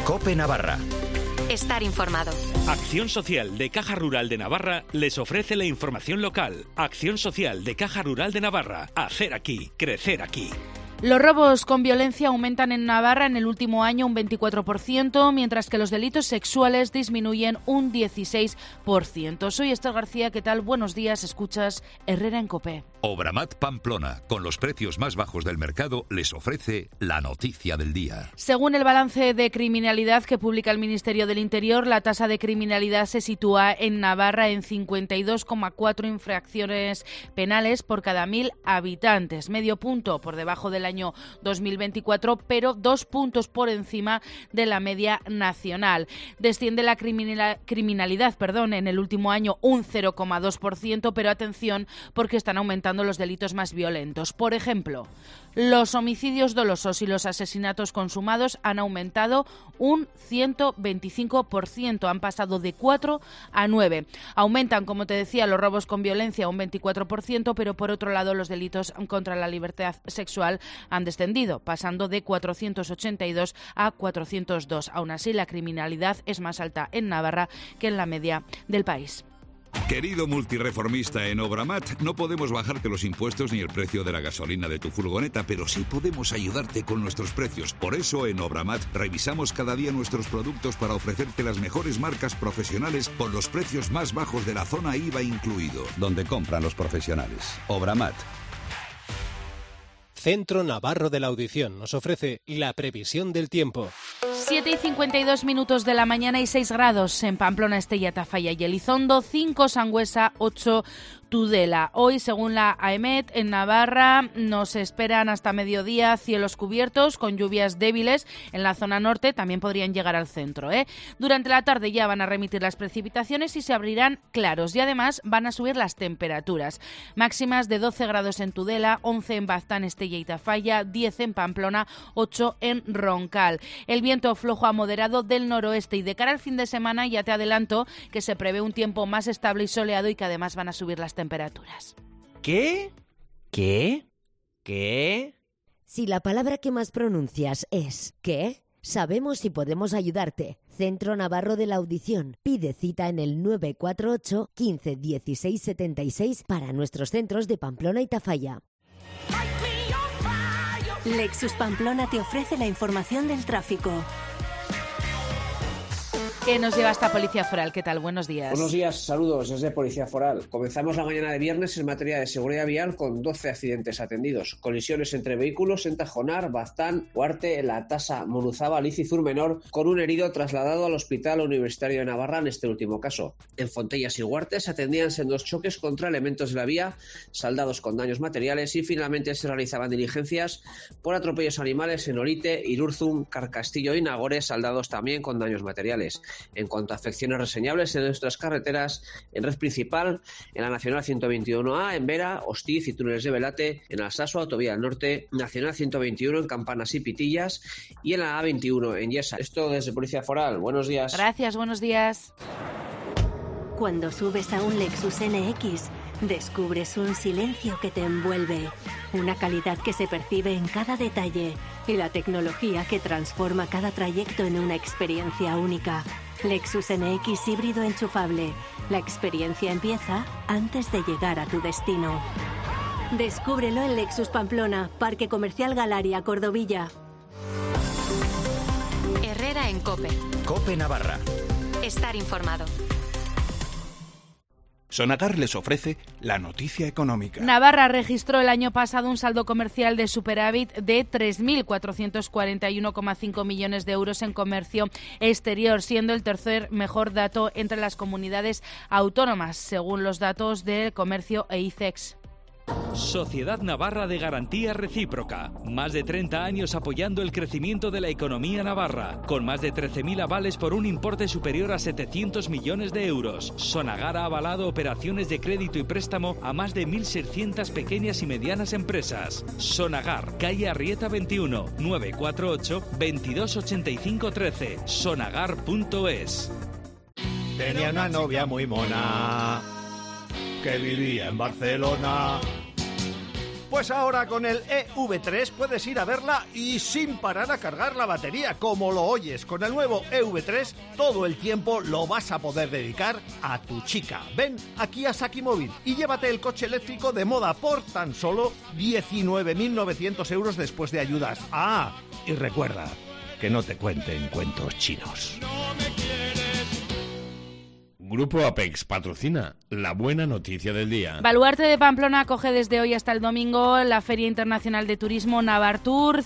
COPE Navarra. Estar informado. Acción Social de Caja Rural de Navarra les ofrece la información local. Acción Social de Caja Rural de Navarra. Hacer aquí, crecer aquí. Los robos con violencia aumentan en Navarra en el último año un 24%, mientras que los delitos sexuales disminuyen un 16%. Soy Esther García, ¿qué tal? Buenos días, escuchas Herrera en COPE. Obramat Pamplona, con los precios más bajos del mercado, les ofrece la noticia del día. Según el balance de criminalidad que publica el Ministerio del Interior, la tasa de criminalidad se sitúa en Navarra en 52,4 infracciones penales por cada 1.000 habitantes, medio punto por debajo del año 2024, pero 2 puntos por encima de la media nacional. Desciende la criminalidad en el último año un 0,2%, pero atención porque están aumentando los delitos más violentos. Por ejemplo, los homicidios dolosos y los asesinatos consumados han aumentado un 125%, han pasado de 4 a 9. Aumentan, como te decía, los robos con violencia un 24%, pero por otro lado los delitos contra la libertad sexual han descendido, pasando de 482 a 402. Aún así, la criminalidad es más alta en Navarra que en la media del país. Querido multireformista en Obramat, no podemos bajarte los impuestos ni el precio de la gasolina de tu furgoneta, pero sí podemos ayudarte con nuestros precios. Por eso en Obramat revisamos cada día nuestros productos para ofrecerte las mejores marcas profesionales con los precios más bajos de la zona IVA incluido. Donde compran los profesionales. Obramat. Centro Navarro de la Audición nos ofrece la previsión del tiempo. 7:52 de la mañana y 6 grados en Pamplona, Estella, Tafalla y Elizondo, 5 Sangüesa, 8 Tudela. Hoy, según la AEMET, en Navarra nos esperan hasta mediodía cielos cubiertos con lluvias débiles en la zona norte, también podrían llegar al centro. Durante la tarde ya van a remitir las precipitaciones y se abrirán claros y además van a subir las temperaturas. Máximas de 12 grados en Tudela, 11 en Baztán, Estella y Tafalla, 10 en Pamplona, 8 en Roncal. El viento flojo a moderado del noroeste y de cara al fin de semana ya te adelanto que se prevé un tiempo más estable y soleado y que además van a subir las temperaturas. ¿Qué? Si la palabra que más pronuncias es ¿qué? Sabemos y podemos ayudarte. Centro Navarro de la Audición. Pide cita en el 948 15 16 76 para nuestros centros de Pamplona y Tafalla. Lexus Pamplona te ofrece la información del tráfico. ¿Qué nos lleva hasta Policía Foral? ¿Qué tal? Buenos días. Buenos días, saludos desde Policía Foral. Comenzamos la mañana de viernes en materia de seguridad vial con 12 accidentes atendidos. Colisiones entre vehículos en Tajonar, Baztán, Huarte, La Tasa, Moruzábal y Cizur Menor, con un herido trasladado al Hospital Universitario de Navarra en este último caso. En Fontellas y Huarte se atendían sendos choques contra elementos de la vía, saldados con daños materiales y finalmente se realizaban diligencias por atropellos animales en Olite, Irurzun, Carcastillo y Nagores, saldados también con daños materiales. En cuanto a afecciones reseñables en nuestras carreteras, en red principal, en la Nacional 121A, en Vera, Hostiz y túneles de Velate, en Alsasua, Autovía del Norte, Nacional 121 en Campanas y Pitillas y en la A21 en Yesa. Esto desde Policía Foral. Buenos días. Gracias, buenos días. Cuando subes a un Lexus NX, descubres un silencio que te envuelve, una calidad que se percibe en cada detalle y la tecnología que transforma cada trayecto en una experiencia única. Lexus NX híbrido enchufable. La experiencia empieza antes de llegar a tu destino. Descúbrelo en Lexus Pamplona, Parque Comercial Galaria, Cordovilla. Herrera en COPE. COPE Navarra. Estar informado. Sonagar les ofrece la noticia económica. Navarra registró el año pasado un saldo comercial de superávit de 3.441,5 millones de euros en comercio exterior, siendo el tercer mejor dato entre las comunidades autónomas, según los datos del comercio e ICEX. Sociedad Navarra de Garantía Recíproca. Más de 30 años apoyando el crecimiento de la economía navarra, con más de 13.000 avales por un importe superior a 700 millones de euros. Sonagar ha avalado operaciones de crédito y préstamo a más de 1.600 pequeñas y medianas empresas. Sonagar, calle Arrieta 21, 948 2285 13. Sonagar.es. Tenía una novia muy mona que vivía en Barcelona. Pues ahora con el EV3 puedes ir a verla y sin parar a cargar la batería, como lo oyes. Con el nuevo EV3 todo el tiempo lo vas a poder dedicar a tu chica. Ven aquí a Sakimóvil y llévate el coche eléctrico de moda por tan solo 19.900 euros después de ayudas. Ah, y recuerda, que no te cuenten cuentos chinos. Grupo Apex patrocina la buena noticia del día. Baluarte de Pamplona acoge desde hoy hasta el domingo la Feria Internacional de Turismo Navartur,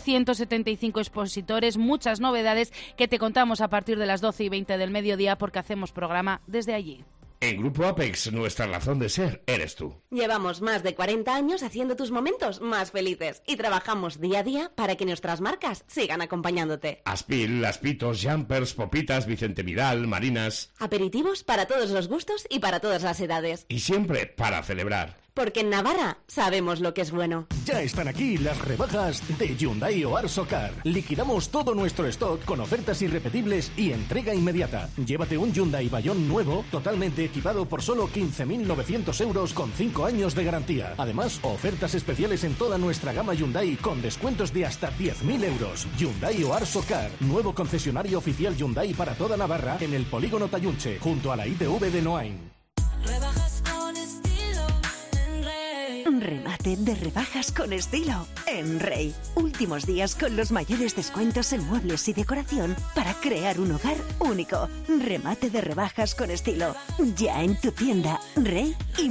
175 expositores, muchas novedades que te contamos a partir de las 12:20 del mediodía porque hacemos programa desde allí. En Grupo Apex, nuestra razón de ser eres tú. Llevamos más de 40 años haciendo tus momentos más felices y trabajamos día a día para que nuestras marcas sigan acompañándote. Aspil, Aspitos, Jumpers, Popitas, Vicente Vidal, Marinas. Aperitivos para todos los gustos y para todas las edades. Y siempre para celebrar. Porque en Navarra sabemos lo que es bueno. Ya están aquí las rebajas de Hyundai o Arsocar. Liquidamos todo nuestro stock con ofertas irrepetibles y entrega inmediata. Llévate un Hyundai Bayón nuevo, totalmente equipado por solo 15.900 euros con 5 años de garantía. Además, ofertas especiales en toda nuestra gama Hyundai con descuentos de hasta 10.000 euros. Hyundai o Arsocar, nuevo concesionario oficial Hyundai para toda Navarra en el Polígono Tayunche, junto a la ITV de Noain. Rebajas con estilo en Rey. Remate de rebajas con estilo en Rey. Últimos días con los mayores descuentos en muebles y decoración para crear un hogar único. Remate de rebajas con estilo. Ya en tu tienda Rey y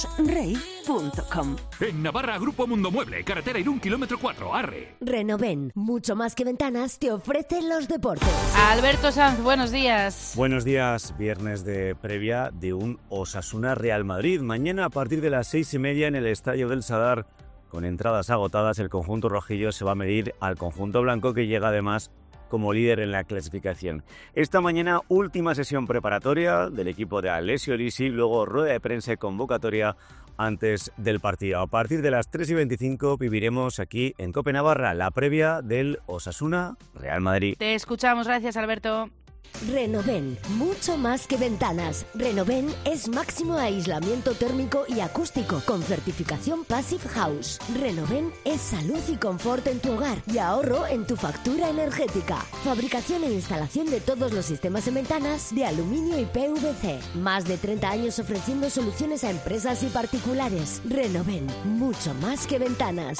mueblesrey.com. En Navarra, Grupo Mundo Mueble, carretera Irún, kilómetro 4, Arre. Renoven, mucho más que ventanas, te ofrecen los deportes. Alberto Sanz, buenos días. Buenos días, viernes de previa de un Osasuna Real Madrid. Mañana a partir de las 6:30 en el Estadio del Sadar, con entradas agotadas, el conjunto rojillo se va a medir al conjunto blanco, que llega además como líder en la clasificación. Esta mañana, última sesión preparatoria del equipo de Alessio Lisi, luego rueda de prensa y convocatoria antes del partido. A partir de las 3:25 viviremos aquí en COPE Navarra la previa del Osasuna Real Madrid. Te escuchamos, gracias Alberto. Renoven, mucho más que ventanas. Renoven es máximo aislamiento térmico y acústico con certificación Passive House. Renoven es salud y confort en tu hogar y ahorro en tu factura energética. Fabricación e instalación de todos los sistemas en ventanas de aluminio y PVC. Más de 30 años ofreciendo soluciones a empresas y particulares. Renoven, mucho más que ventanas.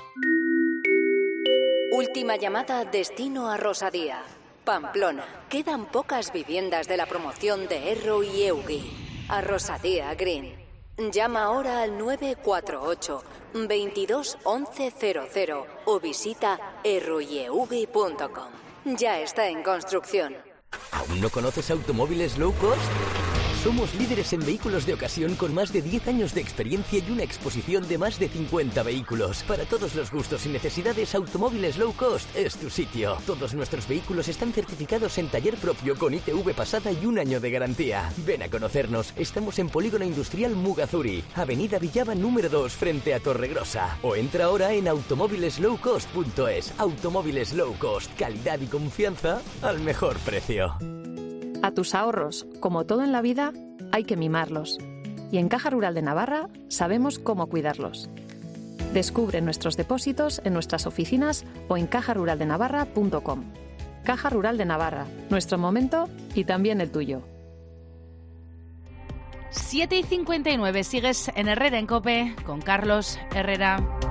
Última llamada, destino a Rosadía. Pamplona. Quedan pocas viviendas de la promoción de Erro y Eugi. A Rosadía Green. Llama ahora al 948 22 11 00 o visita erroyeugi.com. Ya está en construcción. ¿Aún no conoces Automóviles Low Cost? Somos líderes en vehículos de ocasión con más de 10 años de experiencia y una exposición de más de 50 vehículos. Para todos los gustos y necesidades, Automóviles Low Cost es tu sitio. Todos nuestros vehículos están certificados en taller propio con ITV pasada y 1 año de garantía. Ven a conocernos. Estamos en Polígono Industrial Mugazuri, Avenida Villava número 2, frente a Torregrosa. O entra ahora en automovileslowcost.es. Automóviles Low Cost. Calidad y confianza al mejor precio. A tus ahorros, como todo en la vida, hay que mimarlos. Y en Caja Rural de Navarra sabemos cómo cuidarlos. Descubre nuestros depósitos en nuestras oficinas o en cajaruraldenavarra.com. Caja Rural de Navarra, nuestro momento y también el tuyo. 7:59, sigues en Herrera en COPE con Carlos Herrera.